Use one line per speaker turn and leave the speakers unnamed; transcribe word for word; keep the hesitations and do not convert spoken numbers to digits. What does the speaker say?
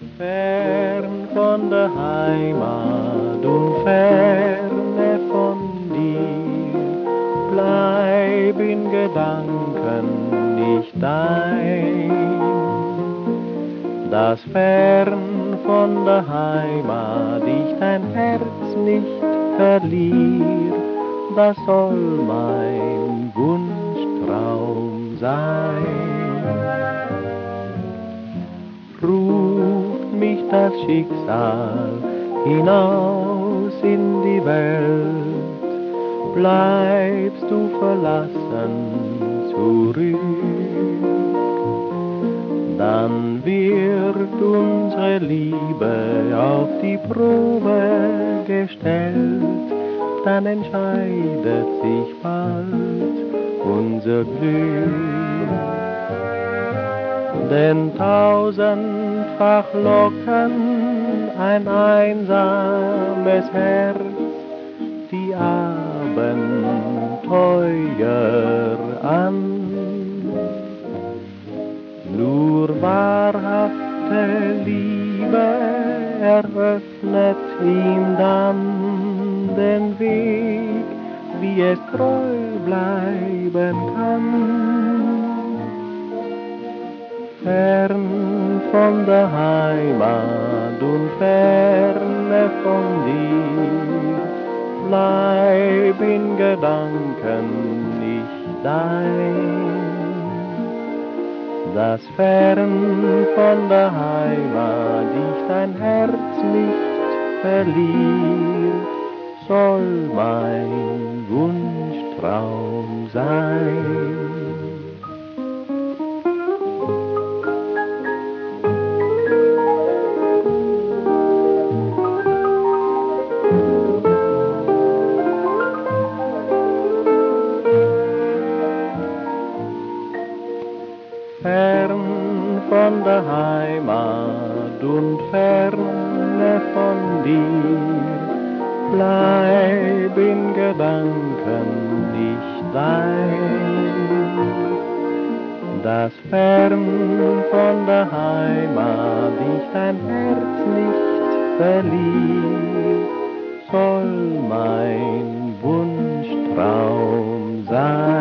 Fern von der Heimat und ferne von dir, bleib in Gedanken nicht dein. Dass fern von der Heimat ich dein Herz nicht verlier, das soll mein Wunschtraum sein. Ruft mich das Schicksal hinaus in die Welt, bleibst du verlassen zurück, dann wird unsere Liebe auf die Probe gestellt, dann entscheidet sich bald unser Glück. Denn tausendfach locken ein einsames Herz die Abenteuer an. Nur wahrhafte Liebe eröffnet ihm dann den Weg, wie es treu bleiben kann. Fern von der Heimat und ferne von dir, bleib in Gedanken nicht dein. Das fern von der Heimat ich dein Herz nicht verlier, soll mein Wunschtraum sein. Fern von der Heimat und ferne von dir, bleib in Gedanken nicht dein. Das fern von der Heimat ich dein Herz nicht verlier, soll mein Wunschtraum sein.